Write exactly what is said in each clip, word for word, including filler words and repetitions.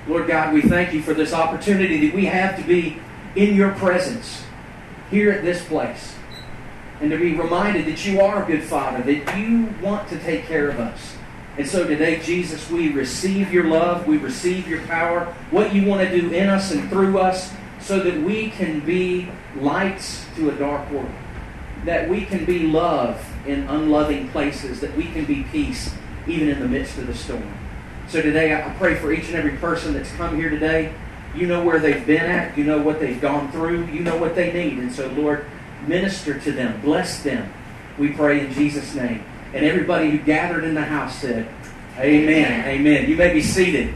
Lord God, we thank you for this opportunity that we have to be in your presence here at this place. And to be reminded that you are a good Father, that you want to take care of us. And so today, Jesus, we receive your love, we receive your power, what you want to do in us and through us, so that we can be lights to a dark world. That we can be love in unloving places, that we can be peace even in the midst of the storm. So today, I pray for each and every person that's come here today. You know where they've been at, you know what they've gone through, you know what they need. And so, Lord, minister to them, bless them, we pray in Jesus' name. And everybody who gathered in the house said, Amen. Amen. You may be seated.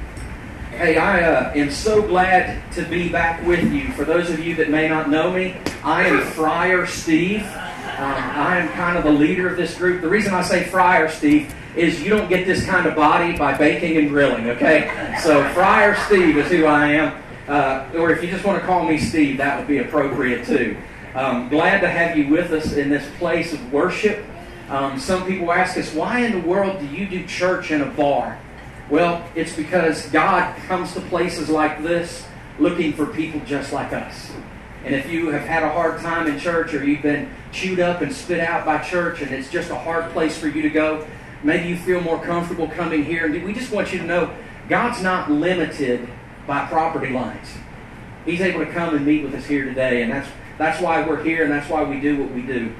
Hey, I uh, am so glad to be back with you. For those of you that may not know me, I am Friar Steve. Um, I am kind of the leader of this group. The reason I say Friar Steve is you don't get this kind of body by baking and grilling, okay? So Friar Steve is who I am. Uh, or if you just want to call me Steve, that would be appropriate too. Um, glad to have you with us in this place of worship. Um, some people ask us, why in the world do you do church in a bar? Well, it's because God comes to places like this looking for people just like us. And if you have had a hard time in church, or you've been chewed up and spit out by church and it's just a hard place for you to go, maybe you feel more comfortable coming here. And we just want you to know, God's not limited by property lines. He's able to come and meet with us here today, and that's that's why we're here, and that's why we do what we do.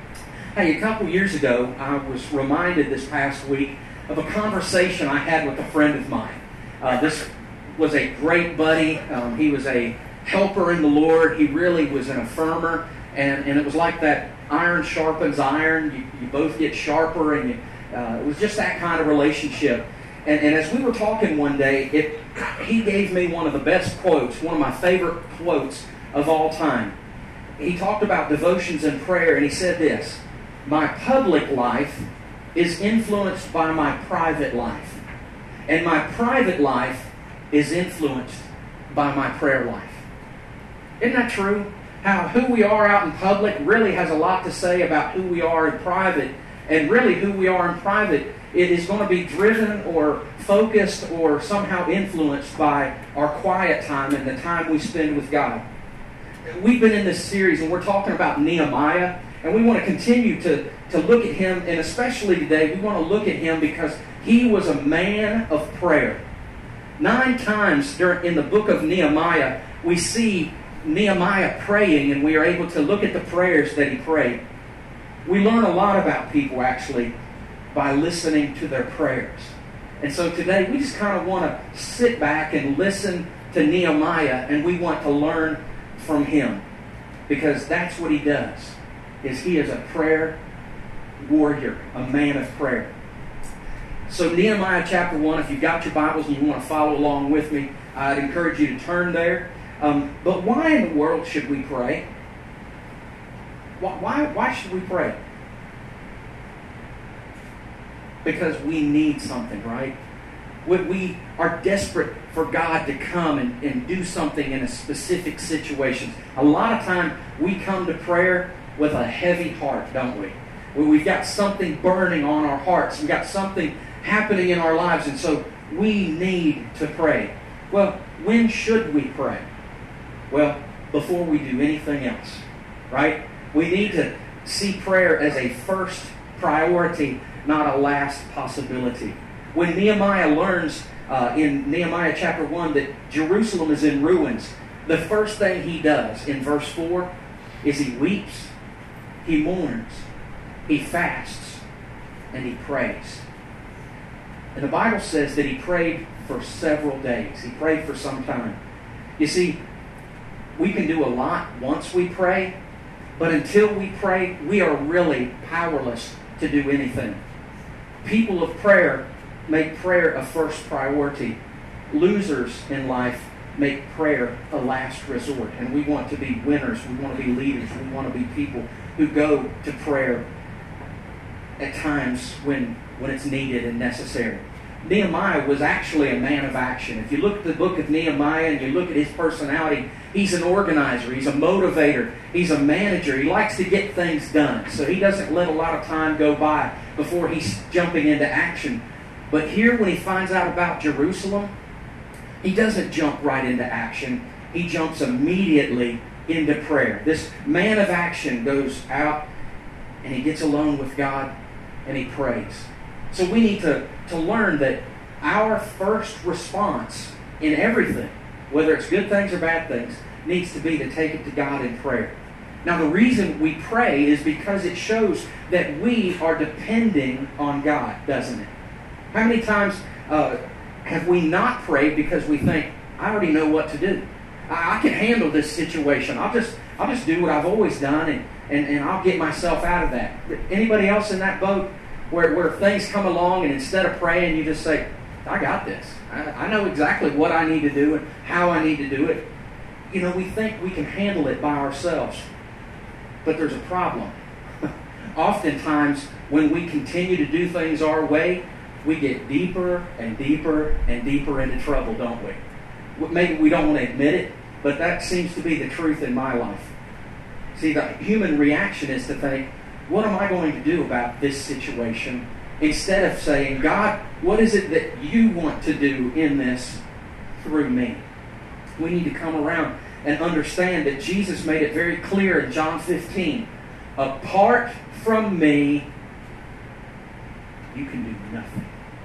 Hey, a couple years ago, I was reminded this past week of a conversation I had with a friend of mine. Uh, this was a great buddy. Um, he was a helper in the Lord. He really was an affirmer, and, and it was like that iron sharpens iron. You, you both get sharper, and you, uh, it was just that kind of relationship. And, and as we were talking one day, it, he gave me one of the best quotes, one of my favorite quotes of all time. He talked about devotions and prayer, and he said this: my public life is influenced by my private life, and my private life is influenced by my prayer life. Isn't that true? How who we are out in public really has a lot to say about who we are in private, and really who we are in private, it is going to be driven or focused or somehow influenced by our quiet time and the time we spend with God. We've been in this series, and we're talking about Nehemiah, and we want to continue to, to look at him, and especially today, we want to look at him because he was a man of prayer. Nine times during, in the book of Nehemiah, we see Nehemiah praying, and we are able to look at the prayers that he prayed. We learn a lot about people, actually, by listening to their prayers. And so today, we just kind of want to sit back and listen to Nehemiah, and we want to learn from him, because that's what he does, is he is a prayer warrior, a man of prayer. So Nehemiah chapter one, if you've got your Bibles and you want to follow along with me, I'd encourage you to turn there. Um, but why in the world should we pray? Why, why, why should we pray? Because we need something, right? We, we are desperate for God to come and, and do something in a specific situation. A lot of time we come to prayer with a heavy heart, don't we? We've got something burning on our hearts. We've got something happening in our lives, and so we need to pray. Well, when should we pray? Well, before we do anything else, right? We need to see prayer as a first priority, not a last possibility. When Nehemiah learns uh, in Nehemiah chapter one that Jerusalem is in ruins, the first thing he does in verse four is he weeps, he mourns, he fasts, and he prays. And the Bible says that he prayed for several days. He prayed for some time. You see, we can do a lot once we pray, but until we pray, we are really powerless to do anything. People of prayer make prayer a first priority. Losers in life make prayer a last resort. And we want to be winners. We want to be leaders. We want to be people who go to prayer at times when, when it's needed and necessary. Nehemiah was actually a man of action. If you look at the book of Nehemiah and you look at his personality, he's an organizer, he's a motivator, he's a manager. He likes to get things done. So he doesn't let a lot of time go by before he's jumping into action. But here when he finds out about Jerusalem, he doesn't jump right into action. He jumps immediately into prayer. This man of action goes out and he gets alone with God and he prays. So we need to, to learn that our first response in everything, whether it's good things or bad things, needs to be to take it to God in prayer. Now, the reason we pray is because it shows that we are depending on God, doesn't it? How many times uh, have we not prayed because we think, I already know what to do. I, I can handle this situation. I'll just I'll just do what I've always done, and, and, and I'll get myself out of that. Anybody else in that boat where, where things come along and instead of praying, you just say, I got this. I, I know exactly what I need to do and how I need to do it. You know, we think we can handle it by ourselves. But there's a problem. Oftentimes, when we continue to do things our way, we get deeper and deeper and deeper into trouble, don't we? Maybe we don't want to admit it, but that seems to be the truth in my life. See, the human reaction is to think, what am I going to do about this situation? Instead of saying, God, what is it that you want to do in this through me? We need to come around and understand that Jesus made it very clear in John fifteen. Apart from me, you can do nothing.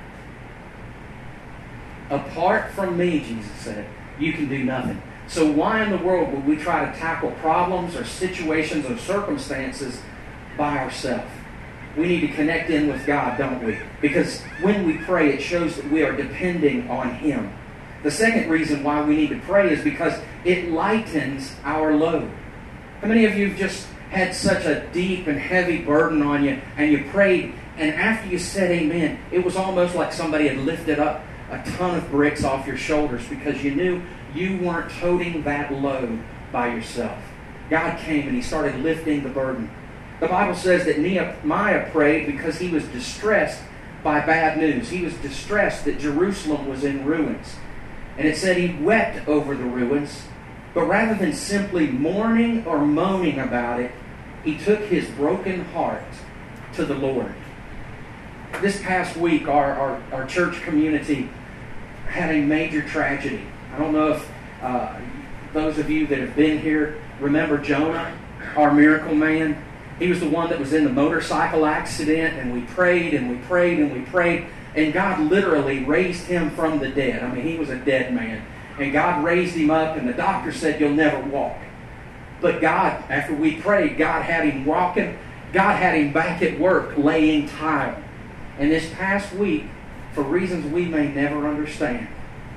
Apart from me, Jesus said, you can do nothing. So why in the world would we try to tackle problems or situations or circumstances by ourselves? We need to connect in with God, don't we? Because when we pray, it shows that we are depending on Him. The second reason why we need to pray is because it lightens our load. How many of you have just had such a deep and heavy burden on you, and you prayed, and after you said amen, it was almost like somebody had lifted up a ton of bricks off your shoulders because you knew you weren't toting that load by yourself. God came and He started lifting the burden. The Bible says that Nehemiah prayed because he was distressed by bad news. He was distressed that Jerusalem was in ruins. And it said he wept over the ruins, but rather than simply mourning or moaning about it, he took his broken heart to the Lord. This past week, our, our, our church community had a major tragedy. I don't know if uh, those of you that have been here remember Jonah, our miracle man. He was the one that was in the motorcycle accident, and we prayed and we prayed and we prayed. And God literally raised him from the dead. I mean, he was a dead man. And God raised him up, and the doctor said, you'll never walk. But God, after we prayed, God had him walking. God had him back at work laying tile. And this past week, for reasons we may never understand,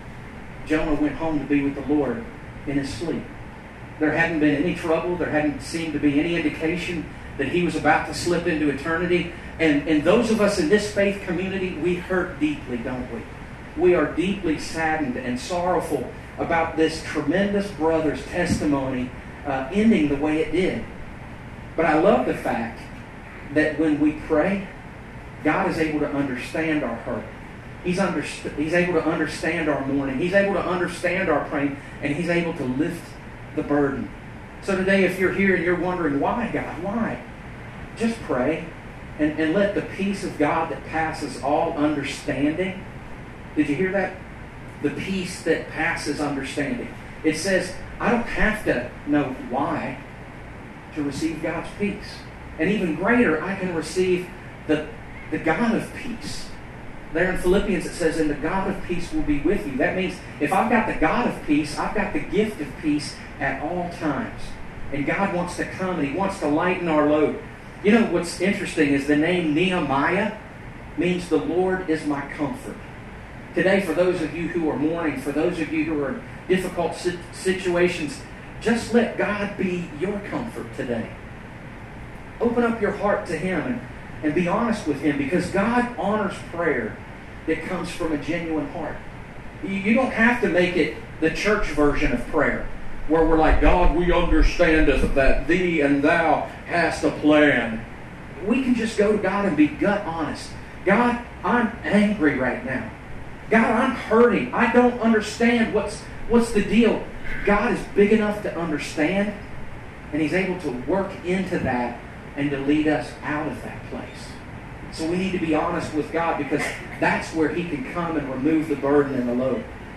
Jonah went home to be with the Lord in his sleep. There hadn't been any trouble. There hadn't seemed to be any indication that he was about to slip into eternity. And, and those of us in this faith community, we hurt deeply, don't we? We are deeply saddened and sorrowful about this tremendous brother's testimony uh, ending the way it did. But I love the fact that when we pray, God is able to understand our hurt. He's, underst- he's able to understand our mourning. He's able to understand our pain, and He's able to lift the burden. So today, if you're here and you're wondering, why, God, why? Just pray. And, and let the peace of God that passes all understanding. Did you hear that? The peace that passes understanding. It says, I don't have to know why to receive God's peace. And even greater, I can receive the, the God of peace. There in Philippians it says, and the God of peace will be with you. That means if I've got the God of peace, I've got the gift of peace at all times. And God wants to come and He wants to lighten our load. You know what's interesting is the name Nehemiah means the Lord is my comfort. Today, for those of you who are mourning, for those of you who are in difficult situations, just let God be your comfort today. Open up your heart to Him and, and be honest with Him, because God honors prayer that comes from a genuine heart. You, you don't have to make it the church version of prayer, where we're like, God, we understandeth that thee and thou hast a plan. We can just go to God and be gut honest. God, I'm angry right now. God, I'm hurting. I don't understand what's what's the deal. God is big enough to understand, and He's able to work into that and to lead us out of that place. So we need to be honest with God, because that's where He can come and remove the burden and the load.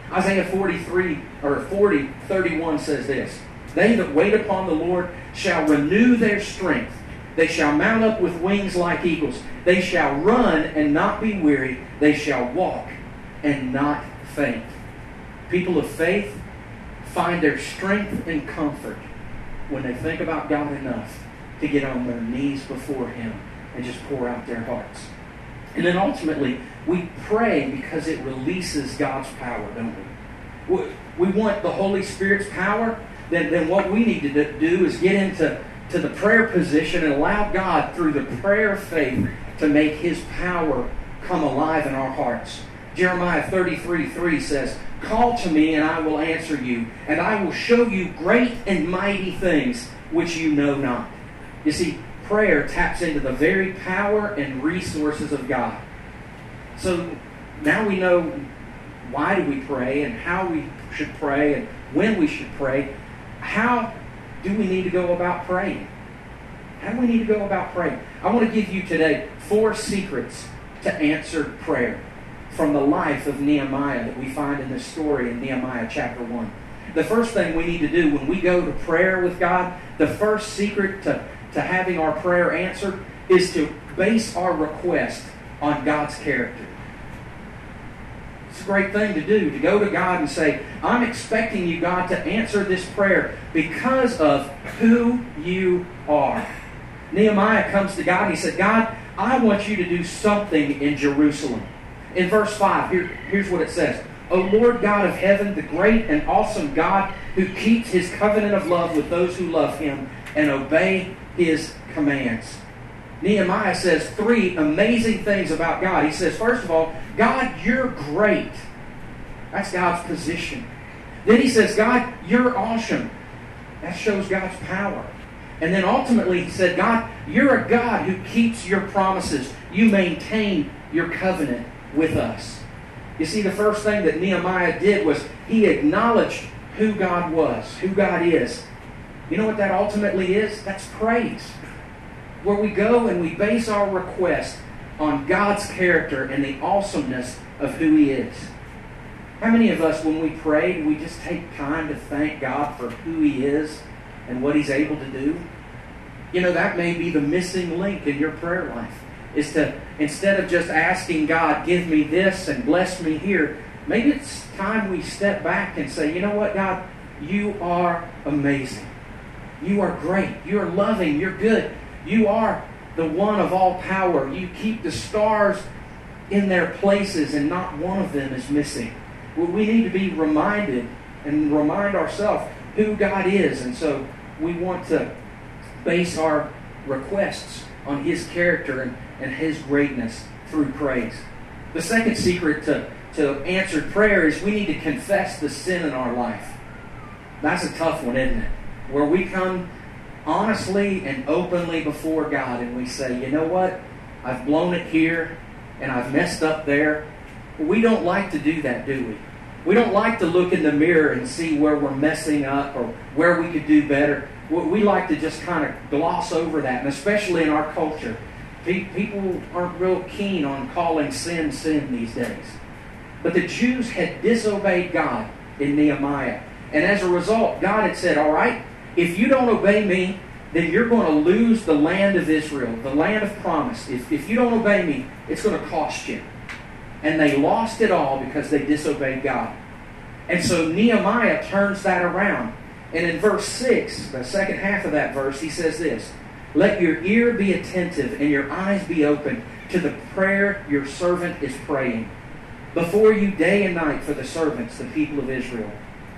Isaiah forty-three or forty thirty-one says this: "They that wait upon the Lord shall renew their strength. They shall mount up with wings like eagles. They shall run and not be weary. They shall walk and not faint." People of faith find their strength and comfort when they think about God enough to get on their knees before Him and just pour out their hearts. And then ultimately, we pray because it releases God's power, don't we? We want the Holy Spirit's power. Then, then what we need to do is get into to the prayer position and allow God, through the prayer of faith, to make His power come alive in our hearts. Jeremiah thirty-three three says, "Call to me, and I will answer you, and I will show you great and mighty things which you know not." You see, prayer taps into the very power and resources of God. So now we know why do we pray and how we should pray and when we should pray. How do we need to go about praying? How do we need to go about praying? I want to give you today four secrets to answered prayer from the life of Nehemiah that we find in this story in Nehemiah chapter one. The first thing we need to do when we go to prayer with God, the first secret to, to having our prayer answered is to base our request on God's character. It's a great thing to do, to go to God and say, "I'm expecting you, God, to answer this prayer because of who you are." Nehemiah comes to God and he said, "God, I want you to do something in Jerusalem." In verse five, here, here's what it says: "O Lord God of heaven, the great and awesome God who keeps His covenant of love with those who love Him and obey His commands." Nehemiah says three amazing things about God. He says, first of all, "God, you're great." That's God's position. Then he says, "God, you're awesome." That shows God's power. And then ultimately he said, "God, you're a God who keeps your promises. You maintain your covenant with us." You see, the first thing that Nehemiah did was he acknowledged who God was, who God is. You know what that ultimately is? That's praise. Where we go and we base our request on God's character and the awesomeness of who He is. How many of us, when we pray, do we just take time to thank God for who He is and what He's able to do? You know, that may be the missing link in your prayer life. Is to, instead of just asking God, "Give me this and bless me here," maybe it's time we step back and say, "You know what, God? You are amazing. You are great. You are loving. You're good. You are the one of all power. You keep the stars in their places and not one of them is missing." Well, we need to be reminded and remind ourselves who God is. And so we want to base our requests on His character and, and His greatness through praise. The second secret to, to answered prayer is we need to confess the sin in our life. That's a tough one, isn't it? Where we come honestly and openly before God and we say, "You know what? I've blown it here and I've messed up there." But we don't like to do that, do we? We don't like to look in the mirror and see where we're messing up or where we could do better. We like to just kind of gloss over that, and especially in our culture. People aren't real keen on calling sin sin these days. But the Jews had disobeyed God in Nehemiah. And as a result, God had said, "All right, if you don't obey me, then you're going to lose the land of Israel, the land of promise. If, if you don't obey me, it's going to cost you." And they lost it all because they disobeyed God. And so Nehemiah turns that around. And in verse six, the second half of that verse, he says this: "Let your ear be attentive and your eyes be open to the prayer your servant is praying before you day and night for the servants, the people of Israel."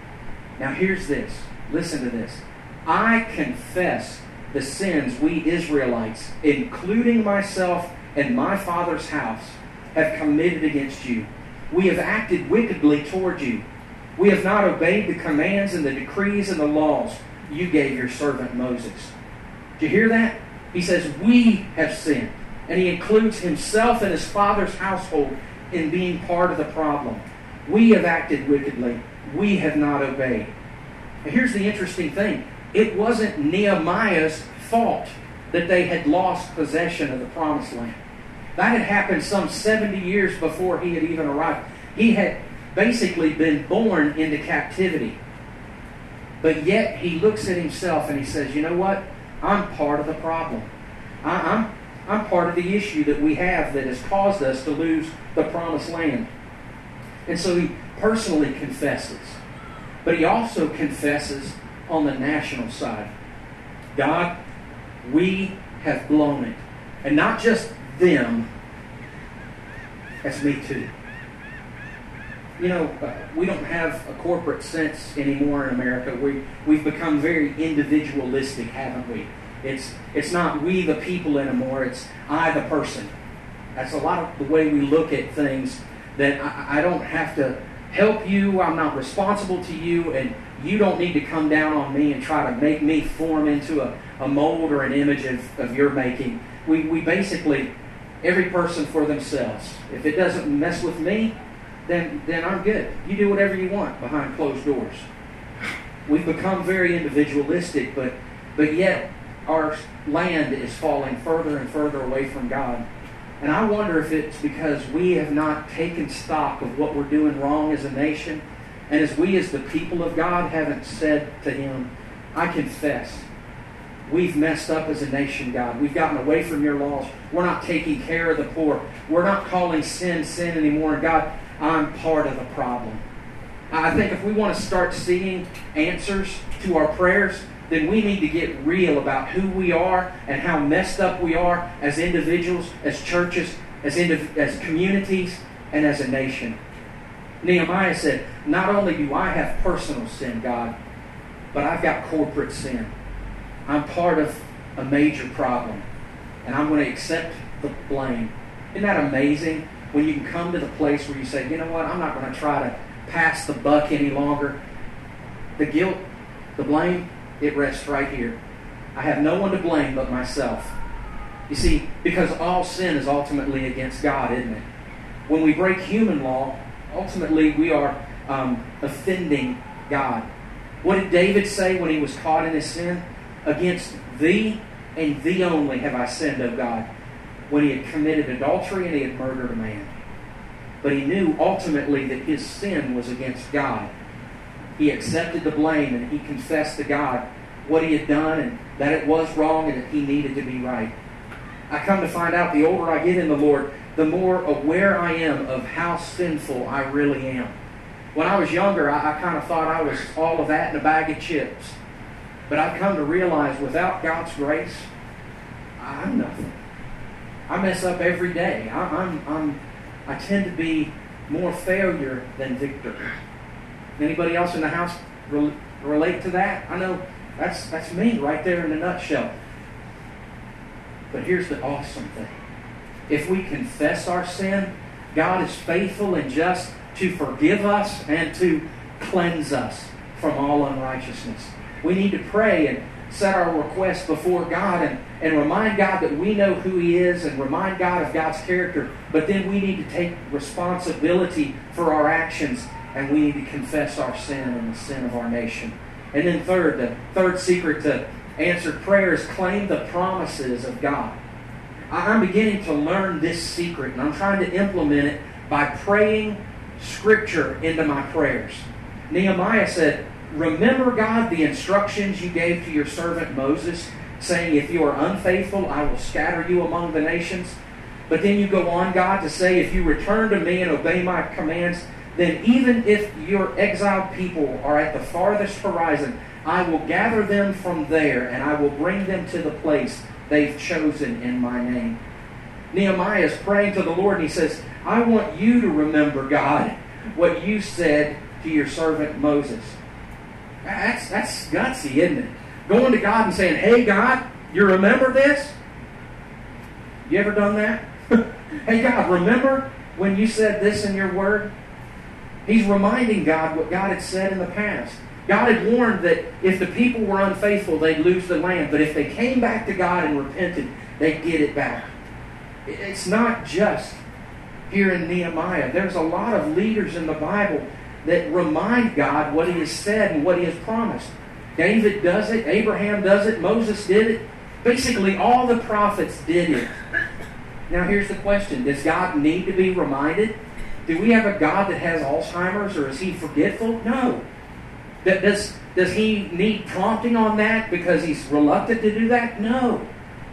Now here's this. Listen to this. "I confess the sins we Israelites, including myself and my father's house, have committed against you. We have acted wickedly toward you. We have not obeyed the commands and the decrees and the laws you gave your servant Moses." Do you hear that? He says, we have sinned. And he includes himself and his father's household in being part of the problem. We have acted wickedly. We have not obeyed. And here's the interesting thing. It wasn't Nehemiah's fault that they had lost possession of the promised land. That had happened some seventy years before he had even arrived. He had basically been born into captivity. But yet he looks at himself and he says, you know what? I'm part of the problem. I, I'm, I'm part of the issue that we have that has caused us to lose the promised land. And so he personally confesses. But he also confesses on the national side. God, we have blown it. And not just them, that's me too. You know, uh, we don't have a corporate sense anymore in America. We, we've become very individualistic, haven't we? It's, it's not we the people anymore, it's I the person. That's a lot of the way we look at things, that I, I don't have to help you, I'm not responsible to you, and you don't need to come down on me and try to make me form into a, a mold or an image of, of your making. We, we basically, every person for themselves. If it doesn't mess with me, then, then I'm good. You do whatever you want behind closed doors. We've become very individualistic, but, but yet our land is falling further and further away from God. And I wonder if it's because we have not taken stock of what we're doing wrong as a nation, and as we as the people of God haven't said to Him, I confess, we've messed up as a nation, God. We've gotten away from your laws. We're not taking care of the poor. We're not calling sin sin anymore. And God, I'm part of the problem. I think if we want to start seeing answers to our prayers, then we need to get real about who we are and how messed up we are as individuals, as churches, as, indiv- as communities, and as a nation. Nehemiah said, not only do I have personal sin, God, but I've got corporate sin. I'm part of a major problem, and I'm going to accept the blame. Isn't that amazing when you can come to the place where you say, you know what, I'm not going to try to pass the buck any longer. The guilt, the blame, it rests right here. I have no one to blame but myself. You see, because all sin is ultimately against God, isn't it? When we break human law, ultimately we are um, offending God. What did David say when he was caught in his sin? Against thee and thee only have I sinned, O God, when he had committed adultery and he had murdered a man. But he knew ultimately that his sin was against God. He accepted the blame and he confessed to God what he had done and that it was wrong and that he needed to be right. I come to find out the older I get in the Lord, the more aware I am of how sinful I really am. When I was younger, I, I kind of thought I was all of that in a bag of chips. But I've come to realize without God's grace, I'm nothing. I mess up every day. I, I'm, I'm, I tend to be more failure than victor. Anybody else in the house re- relate to that? I know that's that's me right there in a nutshell. But here's the awesome thing. If we confess our sin, God is faithful and just to forgive us and to cleanse us from all unrighteousness. We need to pray and set our requests before God and, and remind God that we know who He is and remind God of God's character. But then we need to take responsibility for our actions and we need to confess our sin and the sin of our nation. And then third, the third secret to answered prayer is claim the promises of God. I'm beginning to learn this secret and I'm trying to implement it by praying Scripture into my prayers. Nehemiah said, remember, God, the instructions you gave to your servant Moses, saying, if you are unfaithful, I will scatter you among the nations. But then you go on, God, to say, if you return to me and obey my commands, then even if your exiled people are at the farthest horizon, I will gather them from there and I will bring them to the place they've chosen in my name. Nehemiah is praying to the Lord and he says, I want you to remember, God, what you said to your servant Moses. That's, that's gutsy, isn't it? Going to God and saying, hey, God, you remember this? You ever done that? Hey, God, remember when you said this in your word? He's reminding God what God had said in the past. God had warned that if the people were unfaithful, they'd lose the land. But if they came back to God and repented, they'd get it back. It's not just here in Nehemiah. There's a lot of leaders in the Bible that remind God what He has said and what He has promised. David does it. Abraham does it. Moses did it. Basically, all the prophets did it. Now, here's the question. Does God need to be reminded? Do we have a God that has Alzheimer's, or is He forgetful? No. Does, does He need prompting on that because He's reluctant to do that? No.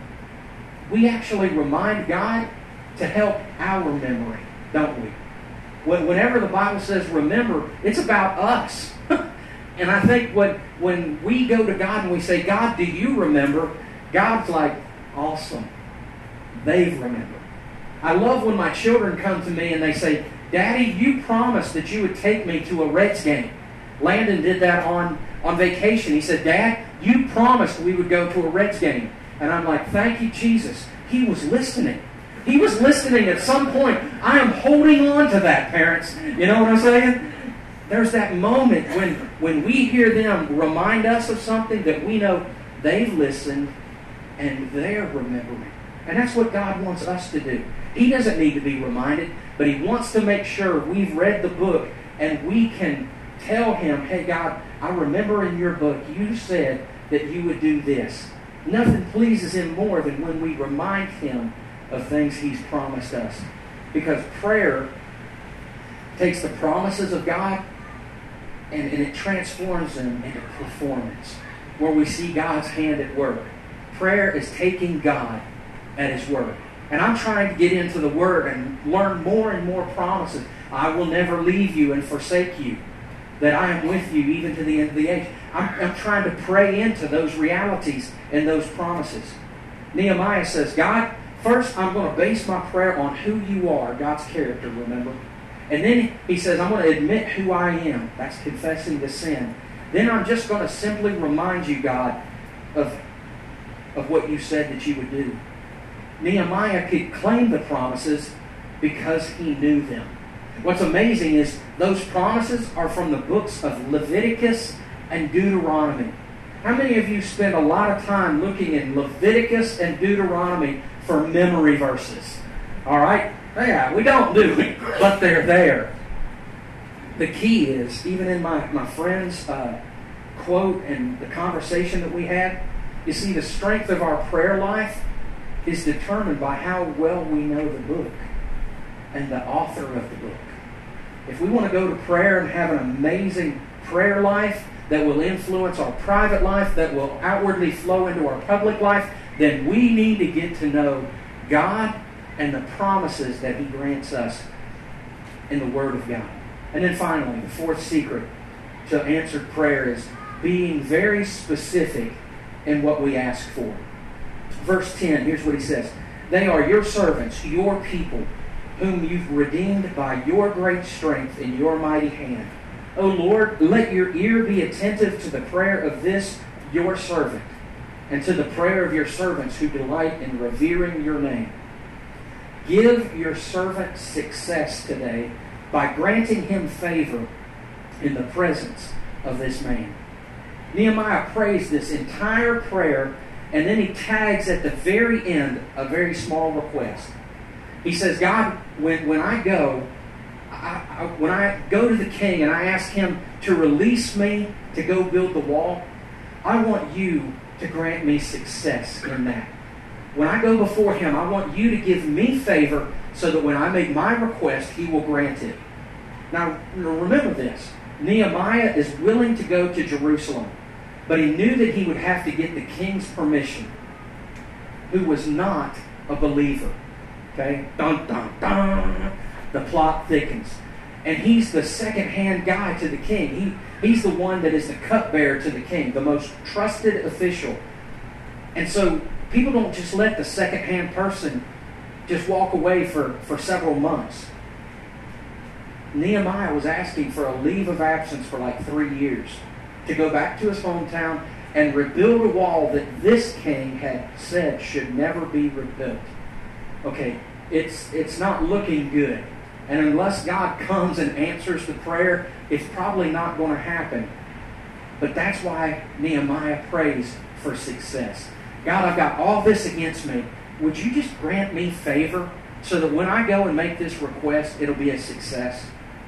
We actually remind God to help our memory, don't we? Whenever the Bible says remember, it's about us. And I think when, when we go to God and we say, God, do you remember? God's like, awesome. They've remembered. I love when my children come to me and they say, Daddy, you promised that you would take me to a Reds game. Landon did that on, on vacation. He said, Dad, you promised we would go to a Reds game. And I'm like, thank you, Jesus. He was listening. He was listening at some point. I am holding on to that, parents. You know what I'm saying? There's that moment when, when we hear them remind us of something that we know they've listened and they're remembering. And that's what God wants us to do. He doesn't need to be reminded, but He wants to make sure we've read the book and we can tell Him, hey, God, I remember in your book you said that you would do this. Nothing pleases Him more than when we remind Him of things He's promised us. Because prayer takes the promises of God and, and it transforms them into performance, where we see God's hand at work. Prayer is taking God at His word. And I'm trying to get into the Word and learn more and more promises. I will never leave you and forsake you. That I am with you even to the end of the age. I'm, I'm trying to pray into those realities and those promises. Nehemiah says, God, first I'm going to base my prayer on who you are, God's character, remember? And then he says, I'm going to admit who I am. That's confessing the sin. Then I'm just going to simply remind you, God, of, of what you said that you would do. Nehemiah could claim the promises because he knew them. What's amazing is those promises are from the books of Leviticus and Deuteronomy. How many of you spend a lot of time looking in Leviticus and Deuteronomy for memory verses? All right? Yeah, we don't do it, but they're there. The key is, even in my, my friend's uh, quote and the conversation that we had, you see, the strength of our prayer life is determined by how well we know the book and the author of the book. If we want to go to prayer and have an amazing prayer life that will influence our private life, that will outwardly flow into our public life, then we need to get to know God and the promises that He grants us in the Word of God. And then finally, the fourth secret to answered prayer is being very specific in what we ask for. Verse ten, here's what he says. They are your servants, your people, whom you've redeemed by your great strength in your mighty hand. O Lord, let your ear be attentive to the prayer of this your servant, and to the prayer of your servants who delight in revering your name. Give your servant success today by granting him favor in the presence of this man. Nehemiah prays this entire prayer, and then he tags at the very end a very small request. He says, God, when, when I go, I, I, when I go to the king and I ask him to release me to go build the wall, I want you to grant me success in that. When I go before him, I want you to give me favor so that when I make my request, he will grant it. Now, remember this. Nehemiah is willing to go to Jerusalem, but he knew that he would have to get the king's permission, who was not a believer. Okay? Dun, dun, dun. The plot thickens. And he's the second-hand guy to the king. He, he's the one that is the cupbearer to the king, the most trusted official. And so people don't just let the second-hand person just walk away for, for several months. Nehemiah was asking for a leave of absence for like three years to go back to his hometown and rebuild a wall that this king had said should never be rebuilt. Okay, it's it's not looking good. And unless God comes and answers the prayer, it's probably not going to happen. But that's why Nehemiah prays for success. God, I've got all this against me. Would you just grant me favor so that when I go and make this request, it'll be a success?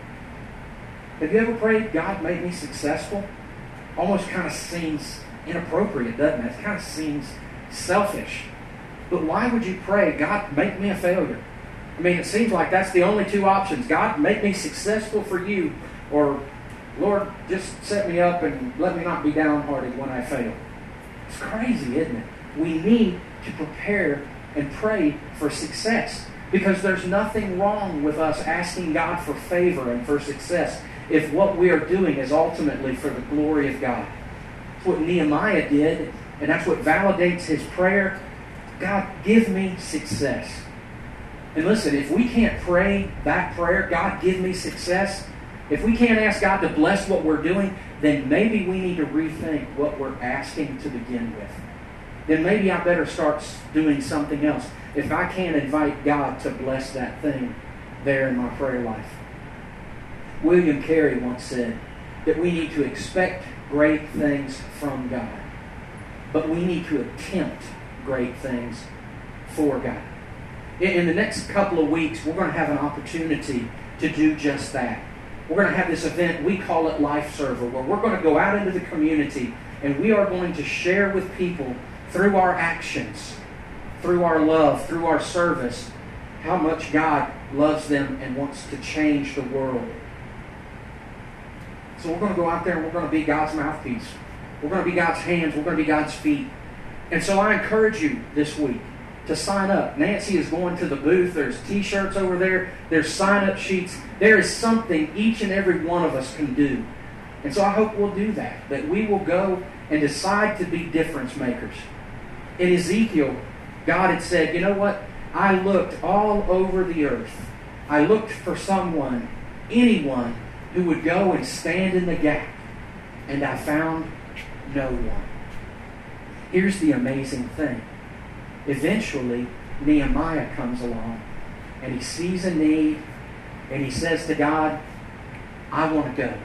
Have you ever prayed, God, make me successful? Almost kind of seems inappropriate, doesn't it? It kind of seems selfish. But why would you pray, God, make me a failure? I mean, it seems like that's the only two options. God, make me successful for you, or Lord, just set me up and let me not be downhearted when I fail. It's crazy, isn't it? We need to prepare and pray for success, because there's nothing wrong with us asking God for favor and for success if what we are doing is ultimately for the glory of God. That's what Nehemiah did, and that's what validates his prayer. God, give me success. And listen, if we can't pray that prayer, God, give me success, if we can't ask God to bless what we're doing, then maybe we need to rethink what we're asking to begin with. Then maybe I better start doing something else if I can't invite God to bless that thing there in my prayer life. William Carey once said that we need to expect great things from God, but we need to attempt great things for God. In the next couple of weeks, we're going to have an opportunity to do just that. We're going to have this event, we call it Life Server, where we're going to go out into the community and we are going to share with people through our actions, through our love, through our service, how much God loves them and wants to change the world. So we're going to go out there and we're going to be God's mouthpiece. We're going to be God's hands. We're going to be God's feet. And so I encourage you this week to sign up. Nancy is going to the booth. There's t-shirts over there. There's sign-up sheets. There is something each and every one of us can do. And so I hope we'll do that, that we will go and decide to be difference makers. In Ezekiel, God had said, you know what? I looked all over the earth. I looked for someone, anyone, who would go and stand in the gap. And I found no one. Here's the amazing thing. Eventually, Nehemiah comes along and he sees a need and he says to God, I want to go.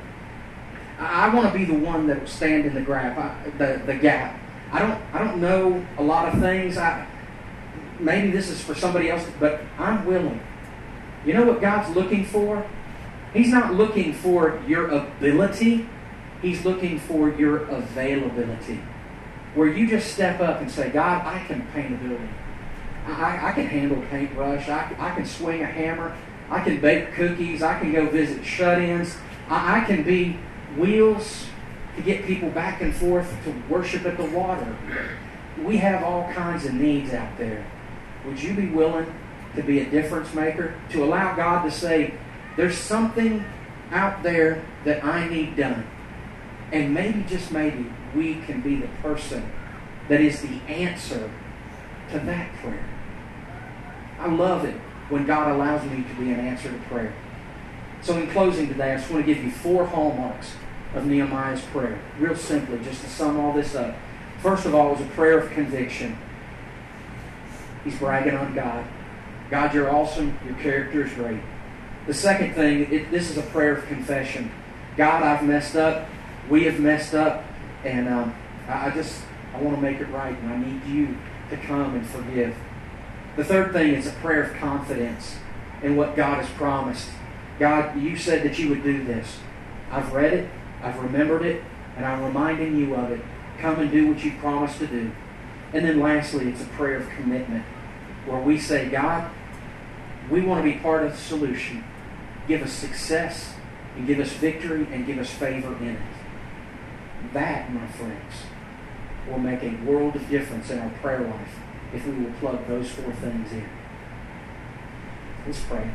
I want to be the one that will stand in the gap. I, the, the gap. I don't, I don't know a lot of things. I, maybe this is for somebody else, but I'm willing. You know what God's looking for? He's not looking for your ability. He's looking for your availability. Where you just step up and say, God, I can paint a building. I, I can handle a paintbrush. I, I can swing a hammer. I can bake cookies. I can go visit shut-ins. I, I can be wheels to get people back and forth to worship at the water. We have all kinds of needs out there. Would you be willing to be a difference maker? To allow God to say, there's something out there that I need done. And maybe, just maybe, we can be the person that is the answer to that prayer. I love it when God allows me to be an answer to prayer. So in closing today, I just want to give you four hallmarks of Nehemiah's prayer. Real simply, just to sum all this up. First of all, it was a prayer of conviction. He's bragging on God. God, you're awesome. Your character is great. The second thing, it, this is a prayer of confession. God, I've messed up. We have messed up. And um, I, I just, I want to make it right. And I need you to come and forgive. The third thing is a prayer of confidence in what God has promised. God, you said that you would do this. I've read it. I've remembered it. And I'm reminding you of it. Come and do what you promised to do. And then lastly, it's a prayer of commitment where we say, God, we want to be part of the solution. Give us success and give us victory and give us favor in it. That, my friends, will make a world of difference in our prayer life if we will plug those four things in. Let's pray.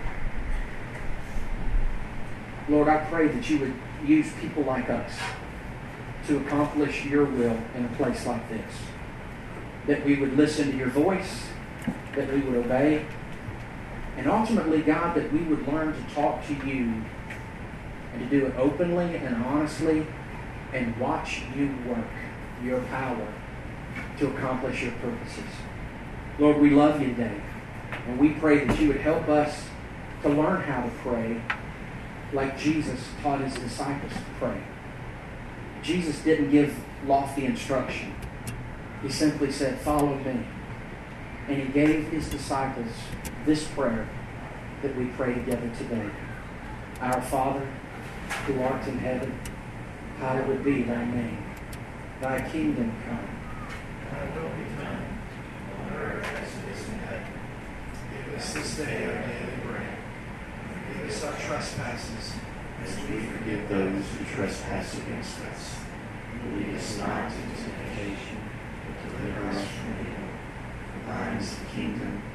Lord, I pray that you would use people like us to accomplish your will in a place like this. That we would listen to your voice, that we would obey, and ultimately, God, that we would learn to talk to you and to do it openly and honestly and watch you work your power to accomplish your purposes. Lord, we love you today, and we pray that you would help us to learn how to pray like Jesus taught his disciples to pray. Jesus didn't give lofty instruction. He simply said, follow me. And he gave his disciples this prayer that we pray together today. Our Father, who art in heaven, hallowed be thy name. Thy kingdom come. Thy will be done, on earth as it is in heaven. Give Give us this day our daily bread. Forgive us our trespasses, as we forgive those who trespass against us. Lead us not into temptation, but deliver us from evil. For thine is the kingdom,